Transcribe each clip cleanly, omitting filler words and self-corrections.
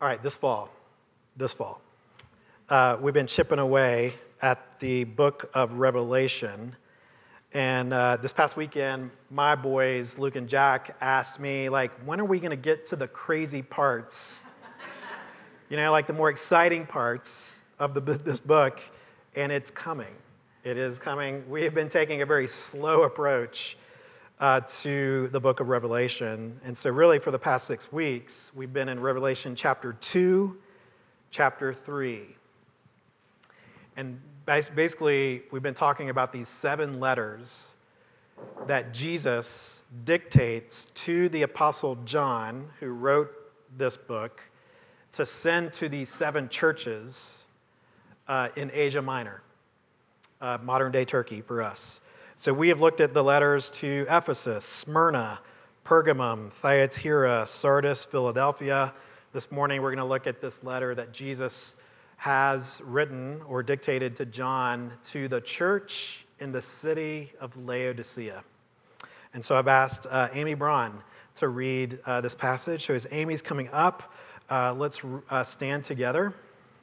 All right, this fall, we've been chipping away at the book of Revelation. And this past weekend, my boys, Luke and Jack, asked me, when are we going to get to the crazy parts? Like the more exciting parts of this book. And it's coming. It is coming. We have been taking a very slow approach to the book of Revelation. And so really for the past 6 weeks, we've been in Revelation chapter 2, chapter 3. And basically, we've been talking about these 7 letters that Jesus dictates to the Apostle John, who wrote this book, to send to these 7 churches in Asia Minor, modern-day Turkey for us. So we have looked at the letters to Ephesus, Smyrna, Pergamum, Thyatira, Sardis, Philadelphia. This morning we're going to look at this letter that Jesus has written or dictated to John to the church in the city of Laodicea. And so I've asked Amy Braun to read this passage. So as Amy's coming up, let's stand together.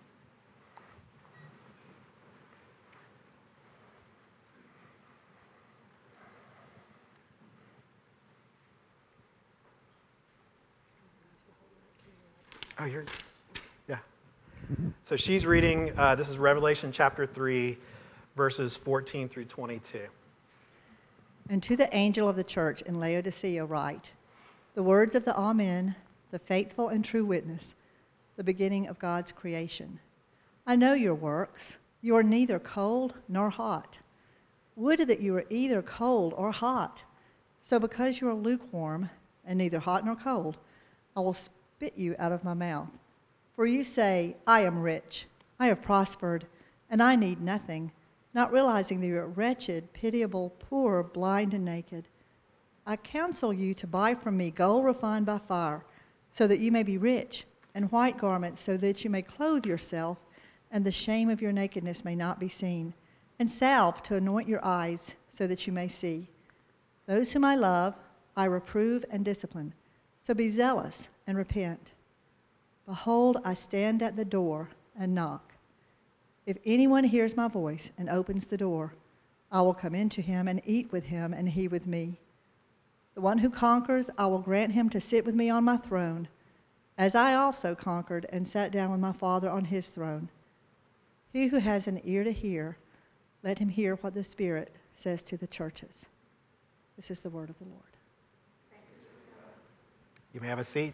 Oh, yeah. So she's reading, this is Revelation chapter 3, verses 14 through 22. And to the angel of the church in Laodicea write, the words of the Amen, the faithful and true witness, the beginning of God's creation. I know your works. You are neither cold nor hot. Would that you were either cold or hot. So because you are lukewarm and neither hot nor cold, I will spit you out of my mouth. For you say, I am rich, I have prospered, and I need nothing, not realizing that you are wretched, pitiable, poor, blind, and naked. I counsel you to buy from me gold refined by fire, so that you may be rich, and white garments, so that you may clothe yourself, and the shame of your nakedness may not be seen, and salve to anoint your eyes, so that you may see. Those whom I love, I reprove and discipline. So be zealous and repent. Behold, I stand at the door and knock. If anyone hears my voice and opens the door, I will come into him and eat with him and he with me. The one who conquers, I will grant him to sit with me on my throne, as I also conquered and sat down with my Father on his throne. He who has an ear to hear, let him hear what the Spirit says to the churches. This is the word of the Lord. You may have a seat.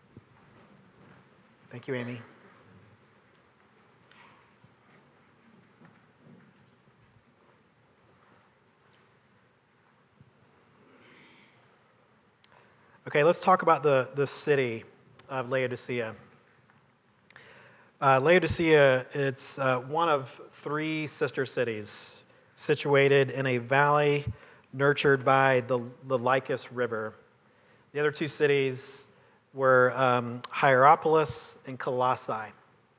Thank you, Amy. Okay, let's talk about the city of Laodicea. Laodicea, it's one of 3 sister cities situated in a valley nurtured by the Lycus River. The other 2 cities were Hierapolis and Colossae.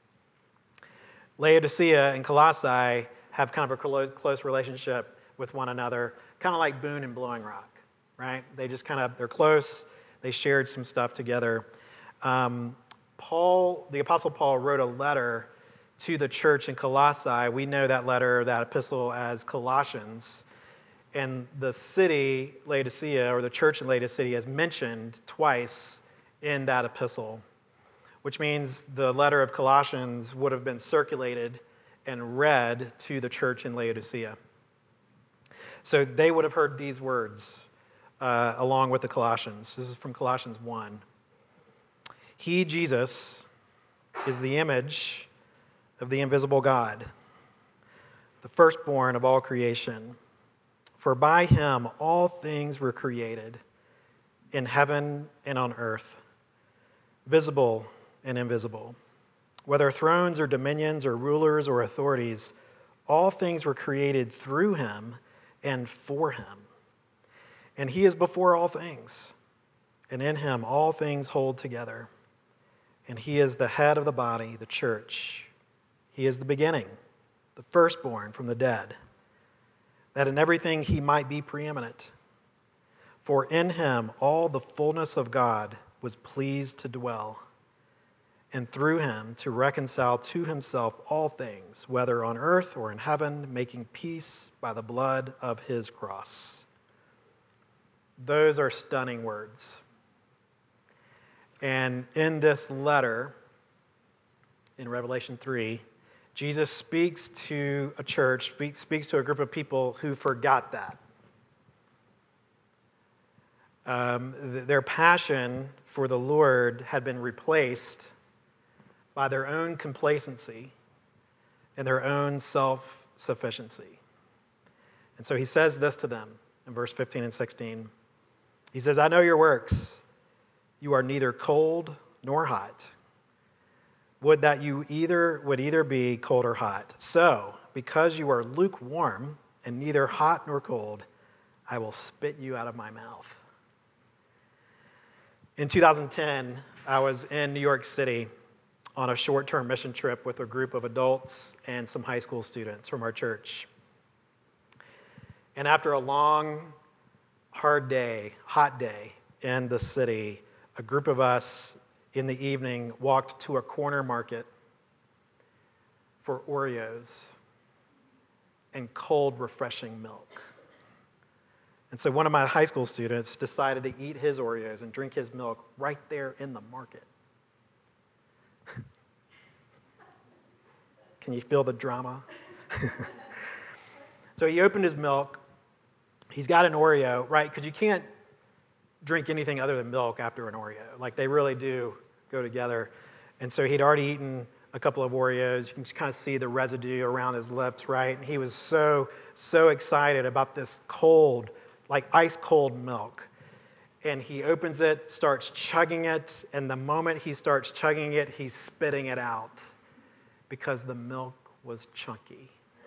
Laodicea and Colossae have kind of a close relationship with one another, kind of like Boone and Blowing Rock, right? They're close. They shared some stuff together. The Apostle Paul wrote a letter to the church in Colossae. We know that epistle as Colossians. And the city, Laodicea, or the church in Laodicea, is mentioned twice in that epistle, which means the letter of Colossians would have been circulated and read to the church in Laodicea. So they would have heard these words along with the Colossians. This is from Colossians 1. He, Jesus, is the image of the invisible God, the firstborn of all creation. For by him all things were created, in heaven and on earth, visible and invisible. Whether thrones or dominions or rulers or authorities, all things were created through him and for him. And he is before all things, and in him all things hold together. And he is the head of the body, the church. He is the beginning, the firstborn from the dead, that in everything he might be preeminent. For in him all the fullness of God was pleased to dwell, and through him to reconcile to himself all things, whether on earth or in heaven, making peace by the blood of his cross. Those are stunning words. And in this letter, in Revelation 3, Jesus speaks to a church, speaks to a group of people who forgot that. Their passion for the Lord had been replaced by their own complacency and their own self-sufficiency. And so he says this to them in verse 15 and 16. He says, I know your works. You are neither cold nor hot. Would that you would either be cold or hot. So, because you are lukewarm and neither hot nor cold, I will spit you out of my mouth. In 2010, I was in New York City on a short-term mission trip with a group of adults and some high school students from our church. And after a long, hot day in the city, a group of us in the evening walked to a corner market for Oreos and cold, refreshing milk. And so one of my high school students decided to eat his Oreos and drink his milk right there in the market. Can you feel the drama? So he opened his milk. He's got an Oreo, right? Because you can't drink anything other than milk after an Oreo. Like, they really do go together. And so he'd already eaten a couple of Oreos. You can just kind of see the residue around his lips, right? And he was so excited about this cold, like ice cold milk. And he opens it, starts chugging it, and the moment he starts chugging it, he's spitting it out because the milk was chunky.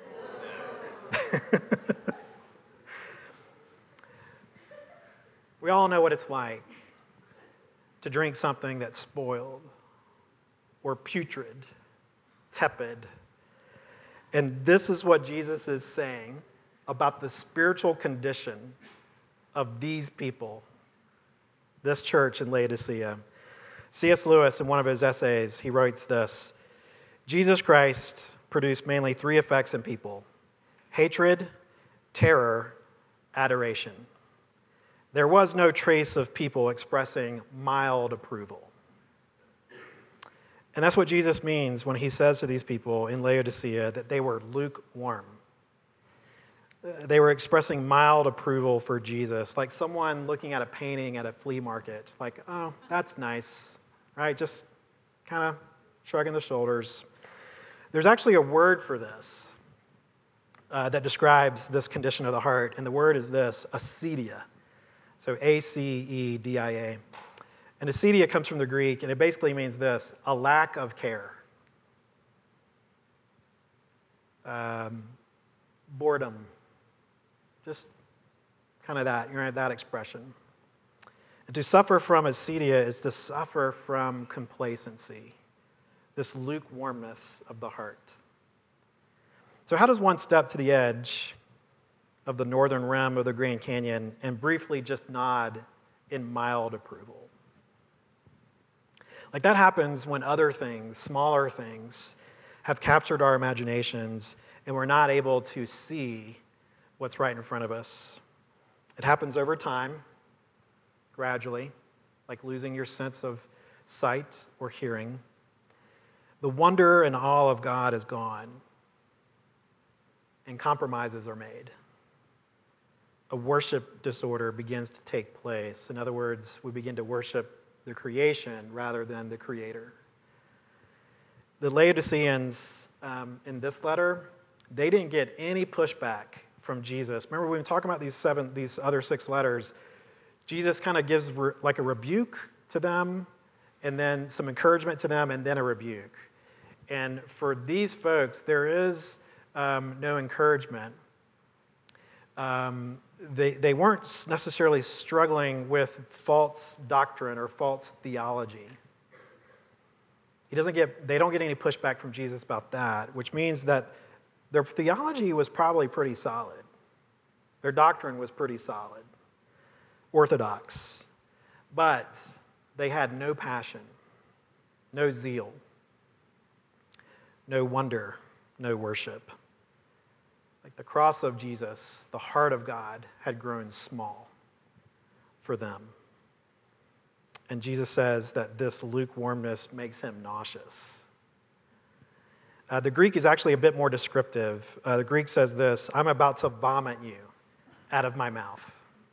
We all know what it's like to drink something that's spoiled or putrid, tepid. And this is what Jesus is saying about the spiritual condition of these people, this church in Laodicea. C.S. Lewis, in one of his essays, he writes this: Jesus Christ produced mainly three effects in people: hatred, terror, adoration. There was no trace of people expressing mild approval. And that's what Jesus means when he says to these people in Laodicea that they were lukewarm. They were expressing mild approval for Jesus, like someone looking at a painting at a flea market, like, oh, that's nice, right? Just kind of shrugging the shoulders. There's actually a word for this that describes this condition of the heart, and the word is this: acedia. So A-C-E-D-I-A. And acedia comes from the Greek, and it basically means this: a lack of care. Boredom. Just kind of that, that expression. And to suffer from acedia is to suffer from complacency, this lukewarmness of the heart. So how does one step to the edge of the northern rim of the Grand Canyon and briefly just nod in mild approval? Like, that happens when other things, smaller things, have captured our imaginations and we're not able to see what's right in front of us. It happens over time, gradually, like losing your sense of sight or hearing. The wonder and awe of God is gone, and compromises are made. A worship disorder begins to take place. In other words, we begin to worship the creation rather than the Creator. The Laodiceans, in this letter, they didn't get any pushback from Jesus. Remember, we've been talking about these other 6 letters. Jesus kind of gives like a rebuke to them, and then some encouragement to them, and then a rebuke. And for these folks, there is no encouragement. They weren't necessarily struggling with false doctrine or false theology. They don't get any pushback from Jesus about that, which means that their theology was probably pretty solid. Their doctrine was pretty solid, orthodox, but they had no passion no zeal, no wonder, no worship. Like the cross of Jesus, the heart of God had grown small for them. And Jesus says that this lukewarmness makes him nauseous. The Greek is actually a bit more descriptive. The Greek says this: I'm about to vomit you out of my mouth.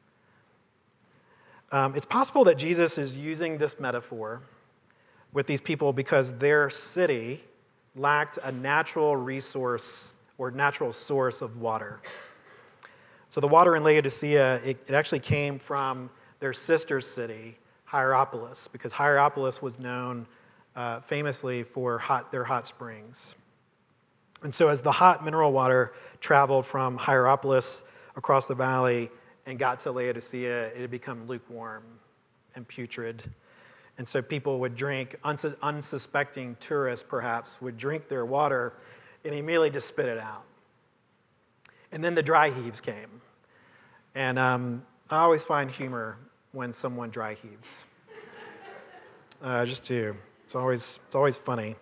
It's possible that Jesus is using this metaphor with these people because their city lacked a natural resource or natural source of water. So the water in Laodicea, it actually came from their sister city, Hierapolis, because Hierapolis was known famously for their hot springs. And so as the hot mineral water traveled from Hierapolis across the valley and got to Laodicea, it had become lukewarm and putrid. And so people would drink, unsuspecting tourists perhaps, would drink their water and immediately just spit it out. And then the dry heaves came. And I always find humor when someone dry heaves. I just do. It's always funny.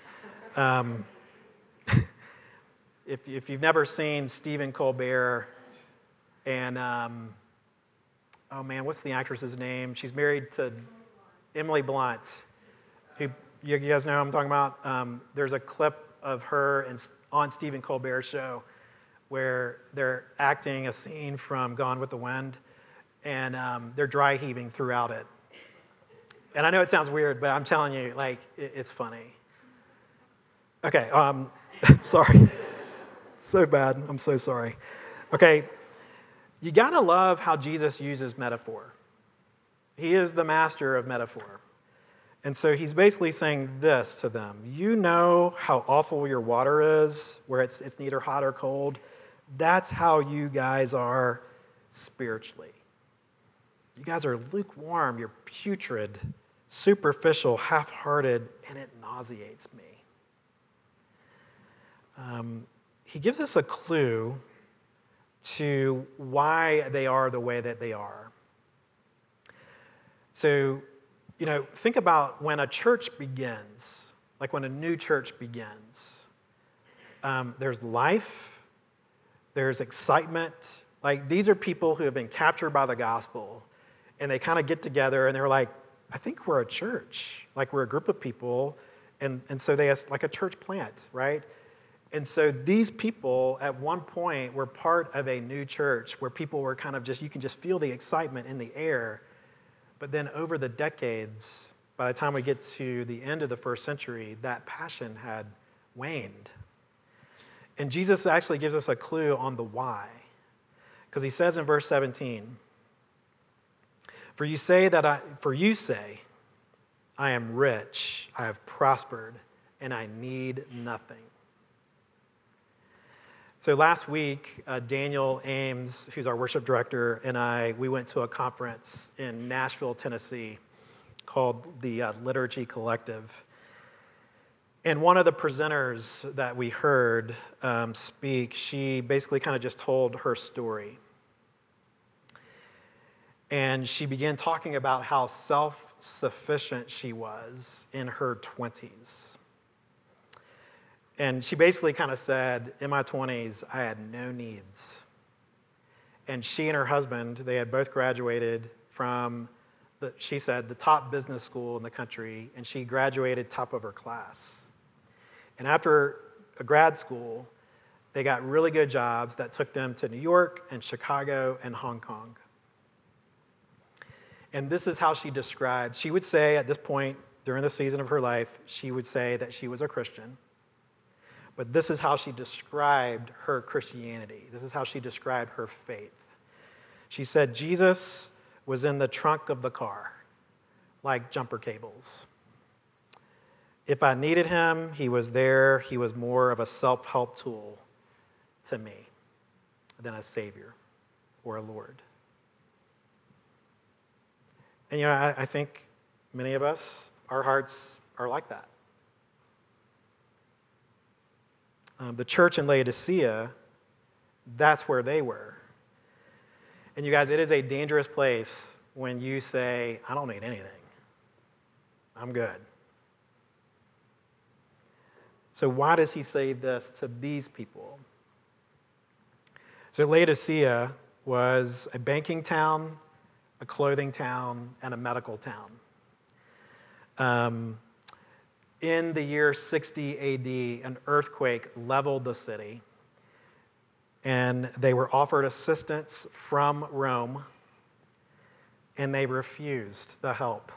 If you've never seen Stephen Colbert and, oh man, what's the actress's name? She's married to Emily Blunt. Who, you guys know who I'm talking about? There's a clip of her on Stephen Colbert's show where they're acting a scene from Gone with the Wind, and they're dry heaving throughout it. And I know it sounds weird, but I'm telling you, like, it's funny. Okay, sorry. So bad. I'm so sorry. Okay, you gotta love how Jesus uses metaphor. He is the master of metaphor. And so he's basically saying this to them: you know how awful your water is, where it's neither hot or cold. That's how you guys are spiritually. You guys are lukewarm, you're putrid, superficial, half-hearted, and it nauseates me. He gives us a clue to why they are the way that they are. So, think about when a church begins, like when a new church begins. There's life, there's excitement. Like, these are people who have been captured by the gospel, and they kind of get together and they're like, I think we're a church. Like, we're a group of people, and so they have like a church plant, right? And so these people at one point were part of a new church where people were kind of you can just feel the excitement in the air. But then over the decades, by the time we get to the end of the first century, that passion had waned. And Jesus actually gives us a clue on the why. Because he says in verse 17, For you say, I am rich, I have prospered, and I need nothing. So last week, Daniel Ames, who's our worship director, and we went to a conference in Nashville, Tennessee, called the Liturgy Collective. And one of the presenters that we heard speak, she basically kind of just told her story. And she began talking about how self-sufficient she was in her 20s. And she basically kind of said, in my 20s, I had no needs. And she and her husband, they had both graduated from, she said, the top business school in the country, and she graduated top of her class. And after a grad school, they got really good jobs that took them to New York and Chicago and Hong Kong. And this is how she described, she would say at this point during the season of her life, she would say that she was a Christian. But this is how she described her Christianity. This is how she described her faith. She said, Jesus was in the trunk of the car, like jumper cables. If I needed him, he was there. He was more of a self-help tool to me than a savior or a Lord. And I think many of us, our hearts are like that. The church in Laodicea, that's where they were. And you guys, it is a dangerous place when you say, I don't need anything. I'm good. So why does he say this to these people? So Laodicea was a banking town, a clothing town, and a medical town. In the year 60 AD, an earthquake leveled the city, and they were offered assistance from Rome, and they refused the help.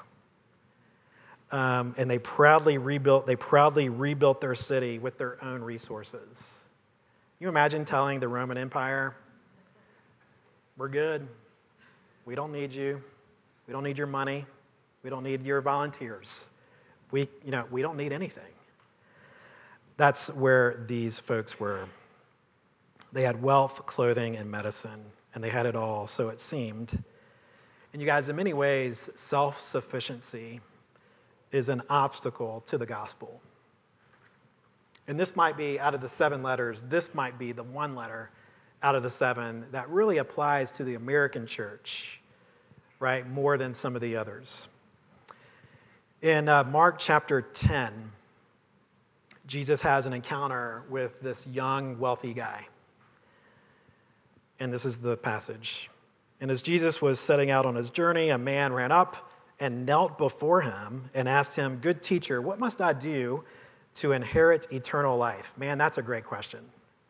And they proudly rebuilt their city with their own resources. You imagine telling the Roman Empire, we're good. We don't need you. We don't need your money. We don't need your volunteers. We don't need anything. That's where these folks were. They had wealth, clothing, and medicine, and they had it all, so it seemed. And you guys, in many ways, self-sufficiency is an obstacle to the gospel. And this might be, out of the 7 letters, this might be the one letter out of the 7 that really applies to the American church, right, more than some of the others. In Mark chapter 10, Jesus has an encounter with this young, wealthy guy. And this is the passage. And as Jesus was setting out on his journey, a man ran up and knelt before him and asked him, "Good teacher, what must I do to inherit eternal life?" Man, that's a great question.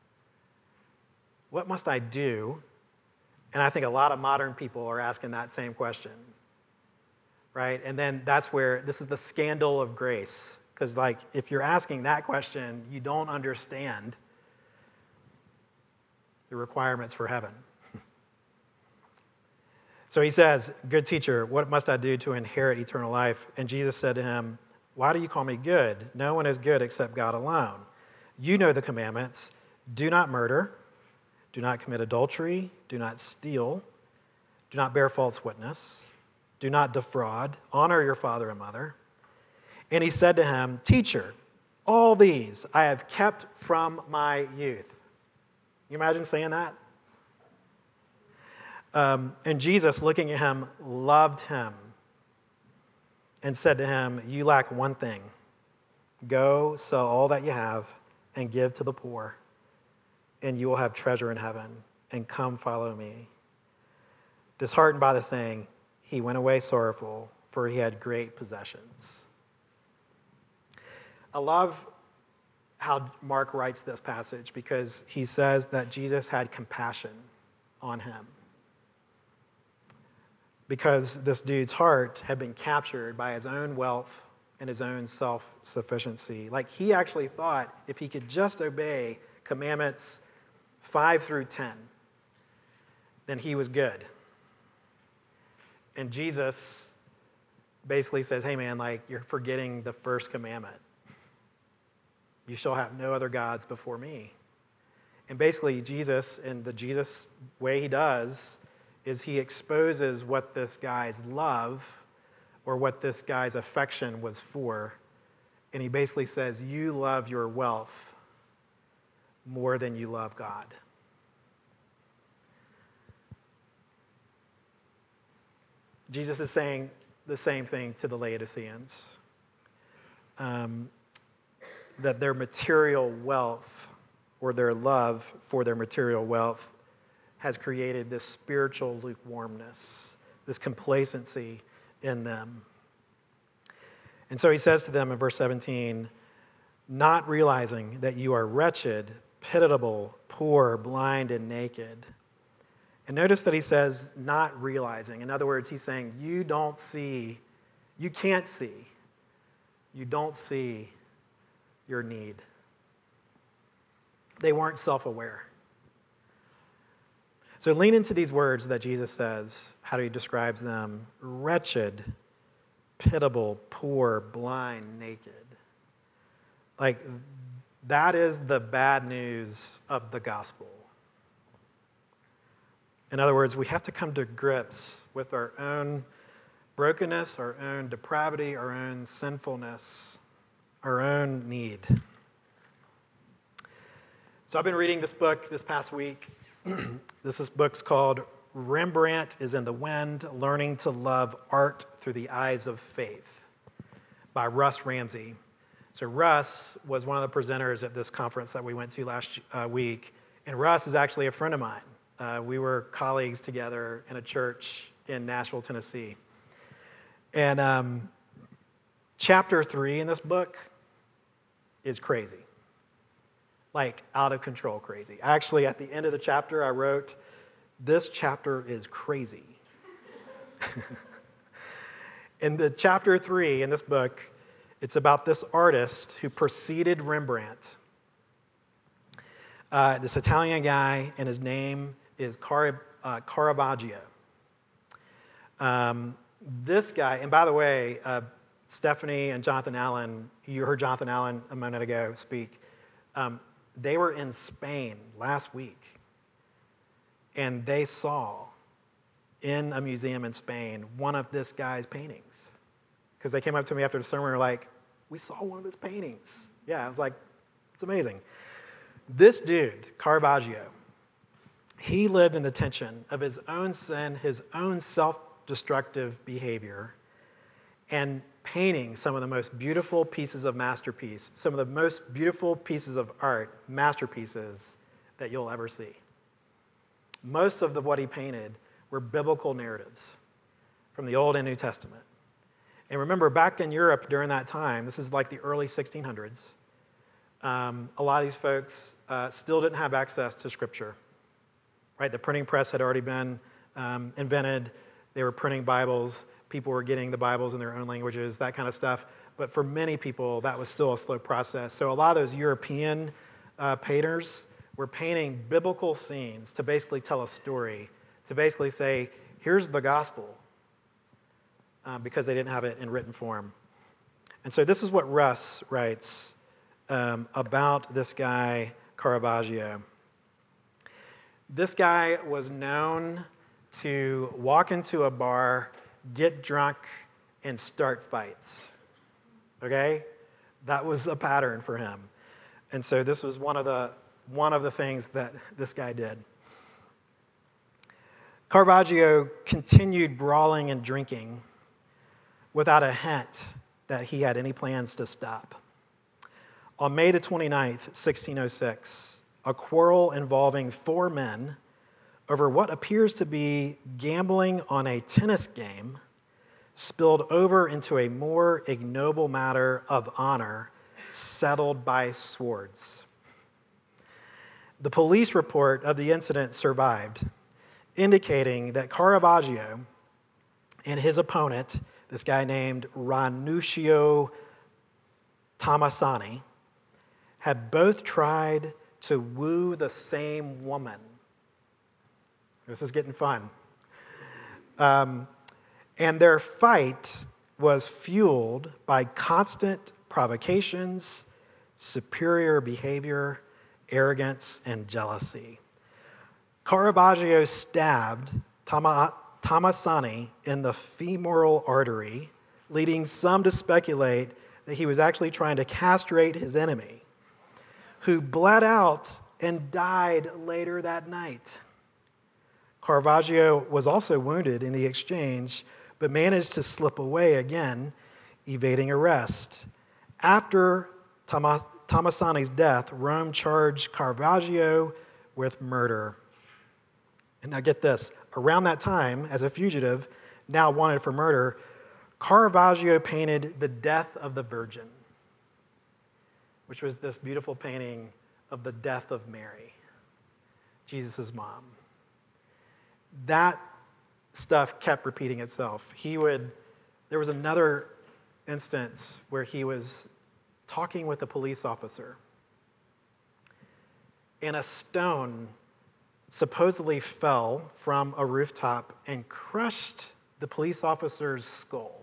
What must I do? And I think a lot of modern people are asking that same question, right? And then that's where this is the scandal of grace. Because if you're asking that question, you don't understand the requirements for heaven. So he says, "Good teacher, what must I do to inherit eternal life?" And Jesus said to him, "Why do you call me good? No one is good except God alone. You know the commandments. Do not murder. Do not commit adultery. Do not steal. Do not bear false witness. Do not defraud. Honor your father and mother." And he said to him, "Teacher, all these I have kept from my youth." You imagine saying that? And Jesus, looking at him, loved him and said to him, "You lack one thing. Go sell all that you have and give to the poor, and you will have treasure in heaven, and come follow me." Disheartened by the saying, he went away sorrowful, for he had great possessions. I love how Mark writes this passage because he says that Jesus had compassion on him. Because this dude's heart had been captured by his own wealth and his own self-sufficiency. He actually thought if he could just obey commandments 5 through 10, then he was good. And Jesus basically says, "Hey man, you're forgetting the first commandment. You shall have no other gods before me." And basically Jesus, in the Jesus way he does, is he exposes what this guy's love or what this guy's affection was for. And he basically says, you love your wealth more than you love God. Jesus is saying the same thing to the Laodiceans, that their material wealth or their love for their material wealth has created this spiritual lukewarmness, this complacency in them. And so he says to them in verse 17, "Not realizing that you are wretched, pitiable, poor, blind, and naked." And notice that he says, not realizing. In other words, he's saying, you don't see, you can't see, you don't see your need. They weren't self-aware. So lean into these words that Jesus says, how he describes them: wretched, pitiable, poor, blind, naked. That is the bad news of the gospel. In other words, we have to come to grips with our own brokenness, our own depravity, our own sinfulness, our own need. So I've been reading this book this past week. This book's called Rembrandt is in the Wind, Learning to Love Art Through the Eyes of Faith by Russ Ramsey. So Russ was one of the presenters at this conference that we went to last week, and Russ is actually a friend of mine. We were colleagues together in a church in Nashville, Tennessee. And chapter 3 in this book is crazy, like out of control crazy. Actually, at the end of the chapter, I wrote, "This chapter is crazy." In the chapter 3 in this book, it's about this artist who preceded Rembrandt, this Italian guy, and his name is Caravaggio. This guy, and by the way, Stephanie and Jonathan Allen, you heard Jonathan Allen a minute ago speak, they were in Spain last week, and they saw in a museum in Spain one of this guy's paintings. Because they came up to me after the sermon and were like, "We saw one of his paintings." Yeah, I was like, it's amazing. This dude, Caravaggio, he lived in the tension of his own sin, his own self-destructive behavior, and painting some of the most beautiful pieces of masterpiece, some of the most beautiful pieces of art, masterpieces that you'll ever see. Most of what he painted were biblical narratives from the Old and New Testament. And remember, back in Europe during that time, this is like the early 1600s, a lot of these folks still didn't have access to Scripture, right? The printing press had already been invented. They were printing Bibles. People were getting the Bibles in their own languages, that kind of stuff. But for many people, that was still a slow process. So a lot of those European painters were painting biblical scenes to basically tell a story, to basically say, here's the gospel, because they didn't have it in written form. And so this is what Russ writes about this guy, Caravaggio. This guy was known to walk into a bar, get drunk, and start fights. Okay? That was a pattern for him. And so this was one of the things that this guy did. Caravaggio continued brawling and drinking without a hint that he had any plans to stop. On May the 29th, 1606, a quarrel involving 4 men over what appears to be gambling on a tennis game spilled over into a more ignoble matter of honor settled by swords. The police report of the incident survived, indicating that Caravaggio and his opponent, this guy named Ranuccio Tomasani, had both tried to woo the same woman. This is getting fun. And their fight was fueled by constant provocations, superior behavior, arrogance, and jealousy. Caravaggio stabbed Tomasani in the femoral artery, leading some to speculate that he was actually trying to castrate his enemy, who bled out and died later that night. Caravaggio was also wounded in the exchange, but managed to slip away again, evading arrest. After Tomasani's death, Rome charged Caravaggio with murder. And now get this, around that time, as a fugitive, now wanted for murder, Caravaggio painted The Death of the Virgin, which was this beautiful painting of the death of Mary, Jesus' mom. That stuff kept repeating itself. There was another instance where he was talking with a police officer, and a stone supposedly fell from a rooftop and crushed the police officer's skull.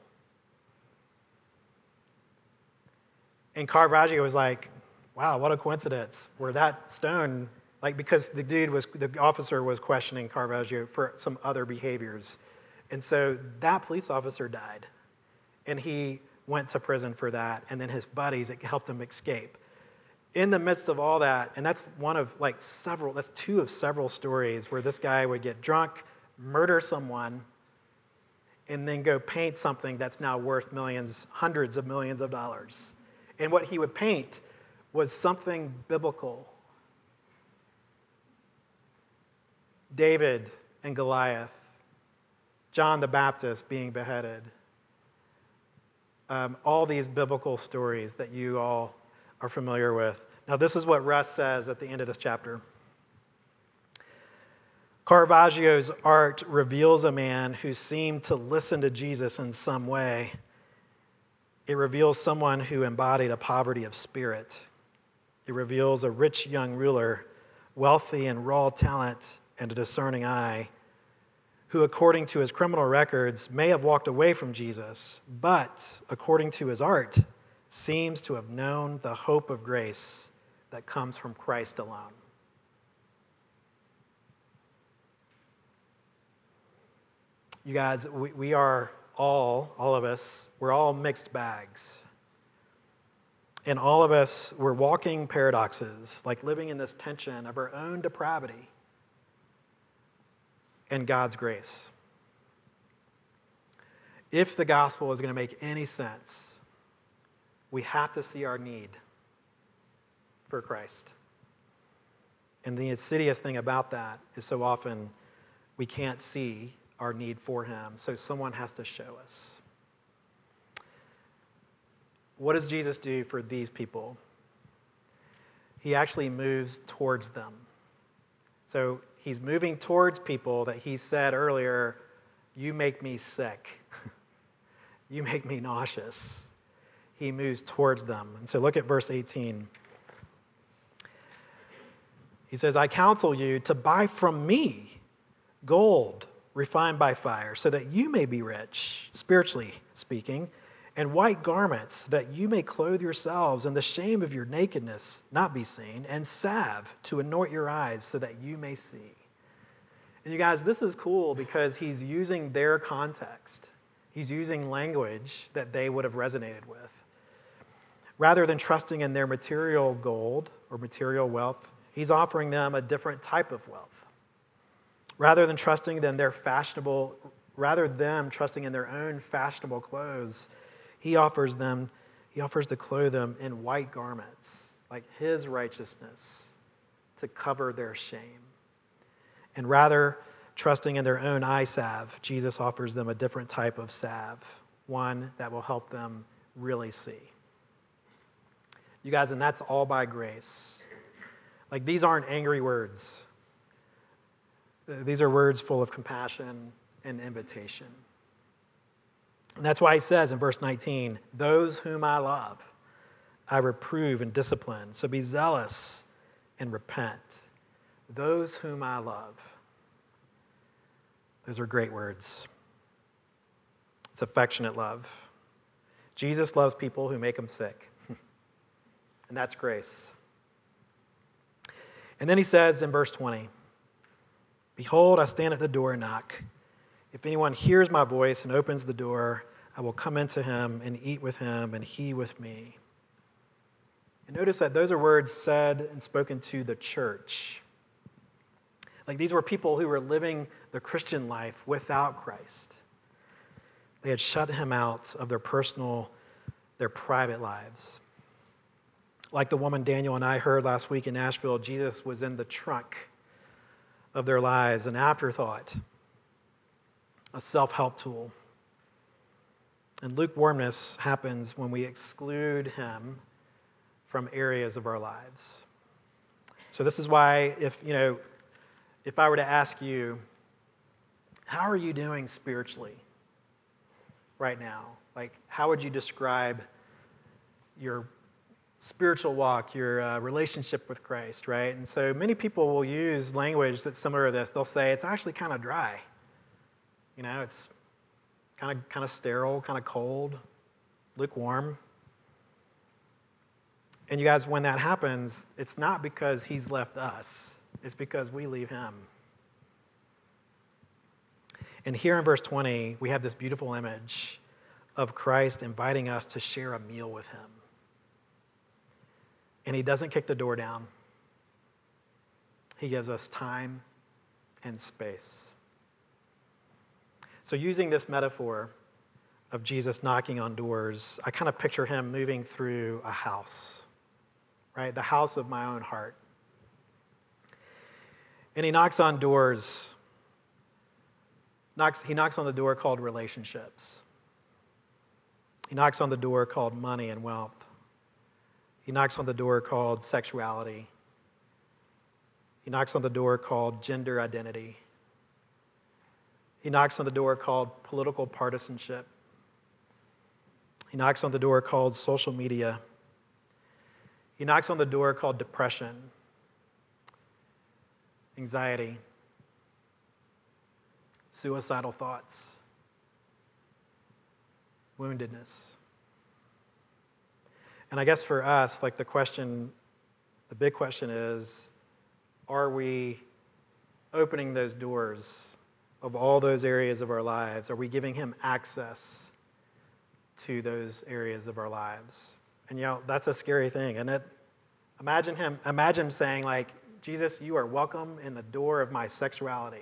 And Caravaggio was like, wow, what a coincidence, where that stone, because the officer was questioning Caravaggio for some other behaviors. And so that police officer died, and he went to prison for that, and then his buddies, it helped him escape. In the midst of all that, and that's that's 2 of several stories where this guy would get drunk, murder someone, and then go paint something that's now worth millions, hundreds of millions of dollars. And what he would paint was something biblical. David and Goliath, John the Baptist being beheaded, all these biblical stories that you all are familiar with. Now, this is what Russ says at the end of this chapter. Caravaggio's art reveals a man who seemed to listen to Jesus in some way. It reveals someone who embodied a poverty of spirit. It reveals a rich young ruler, wealthy in raw talent and a discerning eye, who, according to his criminal records, may have walked away from Jesus, but, according to his art, seems to have known the hope of grace that comes from Christ alone. You guys, we are all of us, we're all mixed bags. And all of us, we're walking paradoxes, like living in this tension of our own depravity and God's grace. If the gospel is going to make any sense, we have to see our need for Christ. And the insidious thing about that is so often we can't see our need for him, so someone has to show us. What does Jesus do for these people? He actually moves towards them. So he's moving towards people that he said earlier, you make me sick. You make me nauseous. He moves towards them. And so look at verse 18. He says, I counsel you to buy from me gold refined by fire, so that you may be rich, spiritually speaking, and white garments, that you may clothe yourselves, and the shame of your nakedness not be seen, and salve to anoint your eyes, so that you may see. And you guys, this is cool because he's using their context. He's using language that they would have resonated with. Rather than trusting in their material gold or material wealth, he's offering them a different type of wealth. Rather than trusting in their trusting in their own fashionable clothes, he offers to clothe them in white garments, like his righteousness, to cover their shame. And rather trusting in their own eye salve, Jesus offers them a different type of salve, one that will help them really see. You guys, and that's all by grace. Like, these aren't angry words. These are words full of compassion and invitation. And that's why he says in verse 19, those whom I love, I reprove and discipline. So be zealous and repent. Those whom I love. Those are great words. It's affectionate love. Jesus loves people who make him sick. And that's grace. And then he says in verse 20, behold, I stand at the door and knock. If anyone hears my voice and opens the door, I will come into him and eat with him and he with me. And notice that those are words said and spoken to the church. Like, these were people who were living the Christian life without Christ. They had shut him out of their private lives. Like the woman Daniel and I heard last week in Nashville, Jesus was in the trunk of their lives, an afterthought, a self-help tool. And lukewarmness happens when we exclude him from areas of our lives. So this is why if I were to ask you, how are you doing spiritually right now? Like, how would you describe your spiritual walk, your relationship with Christ, right? And so many people will use language that's similar to this. They'll say it's actually kind of dry. It's kind of sterile, kind of cold, lukewarm. And you guys, when that happens, it's not because he's left us. It's because we leave him. And here in verse 20, we have this beautiful image of Christ inviting us to share a meal with him. And he doesn't kick the door down. He gives us time and space. So using this metaphor, of Jesus knocking on doors, I kind of picture him moving through a house, right? The house of my own heart. And he knocks on doors. He knocks on the door called relationships. He knocks on the door called money and wealth. He knocks on the door called sexuality. He knocks on the door called gender identity. He knocks on the door called political partisanship. He knocks on the door called social media. He knocks on the door called depression, anxiety, suicidal thoughts, woundedness. And I guess for us, like the big question is, are we opening those doors of all those areas of our lives? Are we giving him access to those areas of our lives? And that's a scary thing, isn't it? Imagine saying like, Jesus, you are welcome in the door of my sexuality.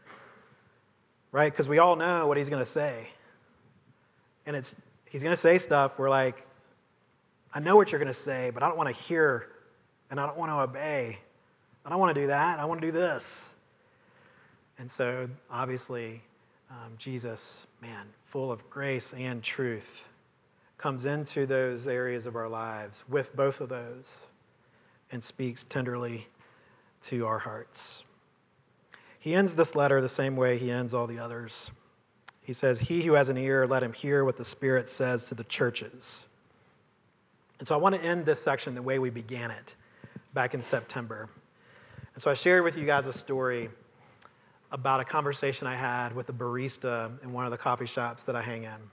Right? Because we all know what he's going to say. And he's going to say stuff where like, I know what you're going to say, but I don't want to hear and I don't want to obey. I don't want to do that. I want to do this. And so obviously, Jesus, man, full of grace and truth, comes into those areas of our lives with both of those and speaks tenderly to our hearts. He ends this letter the same way he ends all the others. He says, he who has an ear, let him hear what the Spirit says to the churches. And so I want to end this section the way we began it back in September. And so I shared with you guys a story about a conversation I had with a barista in one of the coffee shops that I hang in.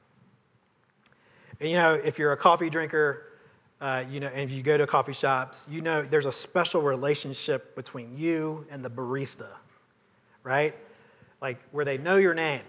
And if you're a coffee drinker, and if you go to coffee shops, there's a special relationship between you and the barista, right? Like where they know your name.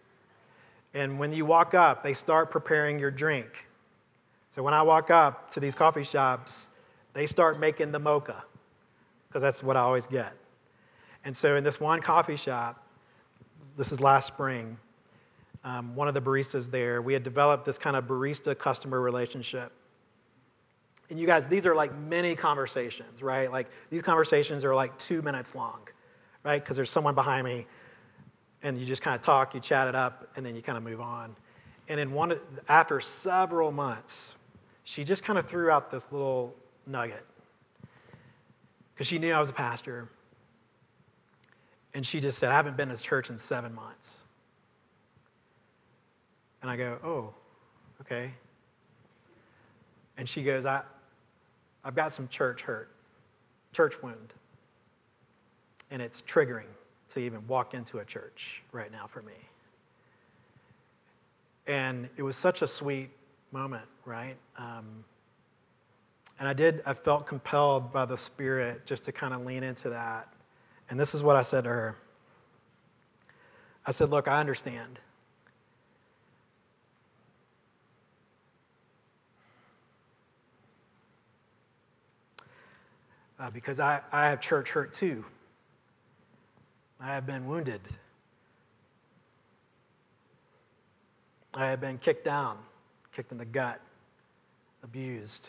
And when you walk up, they start preparing your drink. So when I walk up to these coffee shops, they start making the mocha, because that's what I always get. And so in this one coffee shop, this is last spring, one of the baristas there, we had developed this kind of barista-customer relationship. And you guys, these are like mini conversations, right? Like these conversations are like 2 minutes long, right? Because there's someone behind me, and you just kind of talk, you chat it up, and then you kind of move on. And after several months, she just kind of threw out this little nugget, because she knew I was a pastor. And she just said, I haven't been to church in 7 months. And I go, oh, okay. And she goes, I've got some church hurt, church wound. And it's triggering to even walk into a church right now for me. And it was such a sweet moment, right? And I felt compelled by the Spirit just to kind of lean into that. And this is what I said to her. I said, look, I understand. Because I have church hurt too. I have been wounded. I have been kicked down, kicked in the gut, abused.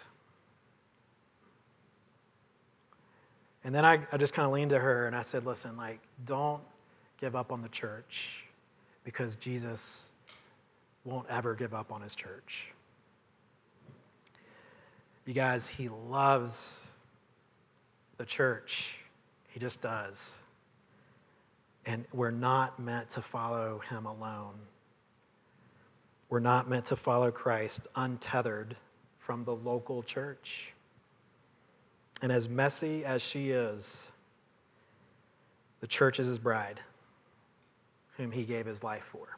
And then I just kind of leaned to her and I said, listen, like, don't give up on the church, because Jesus won't ever give up on his church. You guys, he loves the church. He just does. And we're not meant to follow him alone. We're not meant to follow Christ untethered from the local church. And as messy as she is, the church is his bride, whom he gave his life for.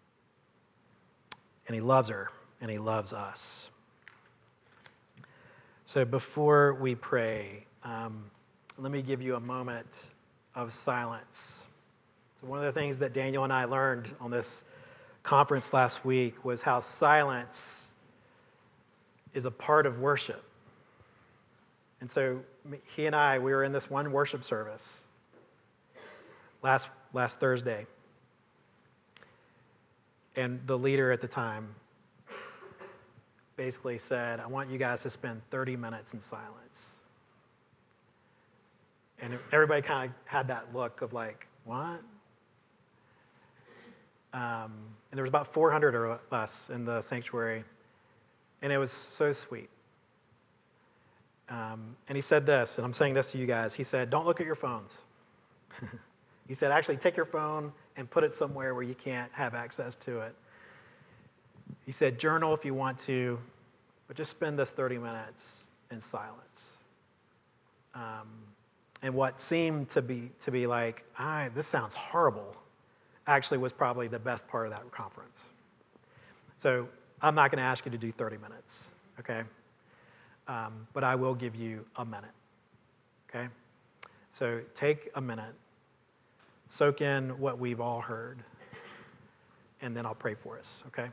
And he loves her, and he loves us. So before we pray, let me give you a moment of silence. So one of the things that Daniel and I learned on this conference last week was how silence is a part of worship. And so he and I, we were in this one worship service last Thursday. And the leader at the time basically said, I want you guys to spend 30 minutes in silence. And everybody kind of had that look of like, what? And there was about 400 of us in the sanctuary, and it was so sweet. And he said this, and I'm saying this to you guys. He said, don't look at your phones. He said, actually take your phone and put it somewhere where you can't have access to it. He said, journal if you want to, but just spend this 30 minutes in silence. And what seemed to be like, this sounds horrible, actually was probably the best part of that conference. So I'm not going to ask you to do 30 minutes, okay? But I will give you a minute, okay? So take a minute, soak in what we've all heard, and then I'll pray for us, okay?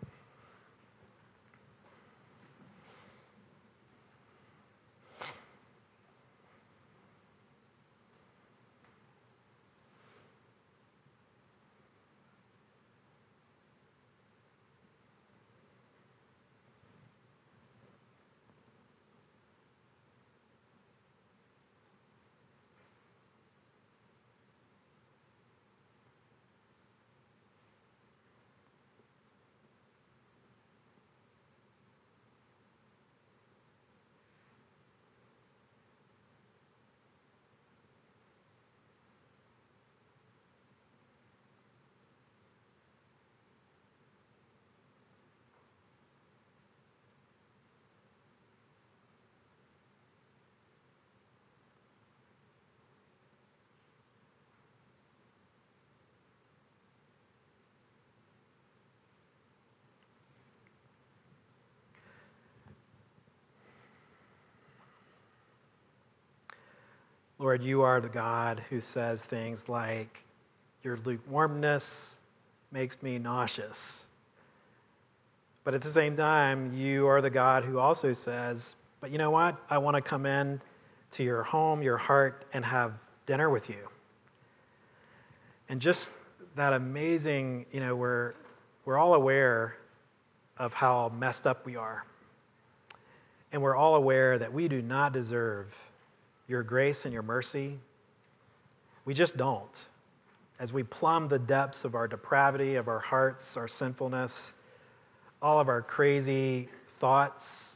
Lord, you are the God who says things like, your lukewarmness makes me nauseous. But at the same time, you are the God who also says, but you know what? I want to come in to your home, your heart, and have dinner with you. And just that amazing, we're all aware of how messed up we are. And we're all aware that we do not deserve your grace and your mercy. We just don't. As we plumb the depths of our depravity, of our hearts, our sinfulness, all of our crazy thoughts,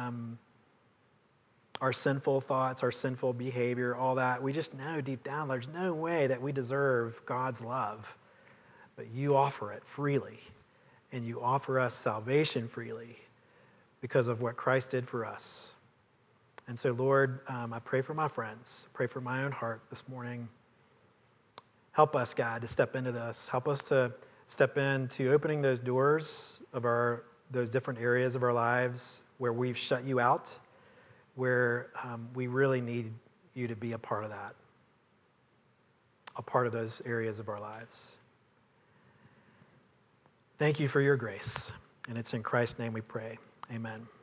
our sinful thoughts, our sinful behavior, all that, we just know deep down there's no way that we deserve God's love. But you offer it freely, and you offer us salvation freely because of what Christ did for us. And so, Lord, I pray for my friends, pray for my own heart this morning. Help us, God, to step into this. Help us to step into opening those doors of those different areas of our lives where we've shut you out, where we really need you to be a part of that, a part of those areas of our lives. Thank you for your grace, and it's in Christ's name we pray. Amen.